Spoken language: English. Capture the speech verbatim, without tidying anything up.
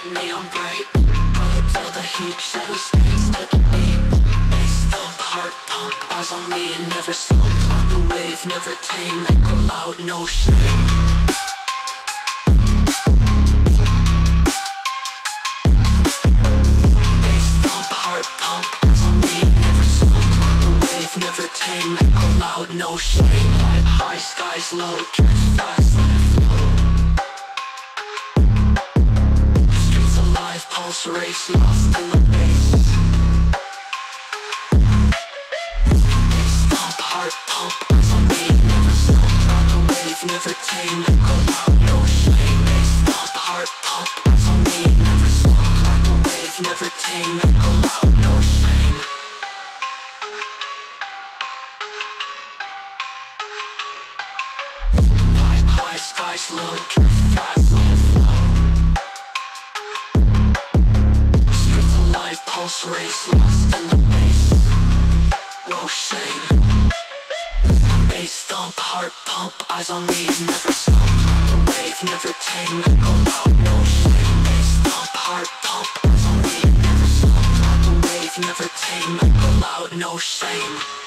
neon bright. Feel the heat, shadows dance like a beat. Bass thump, heart pump, eyes on me and never slump. The wave never tame, echo loud, no shame. Bass thump, heart pump, eyes on me and never slump. The wave never tame, echo loud, no shame. High skies low, drift fast, let it flow. Streets alive, pulse race, lost in the bass. Bass thump, heart pump, eyes on me, never stop. The wave never tame, echo loud, no shame. Bass thump, heart pump, eyes on me, never stop. The wave never tame, echo loud, no shame. High skies low, drift fast, let it flow. Streets alive, pulse race, lost in the bass. No shame. Bass thump, heart pump, eyes on me, never stop. The wave never tame, echo loud, no shame. Bass thump, heart pump, eyes on me, never stop. The wave never tame, echo loud, no shame.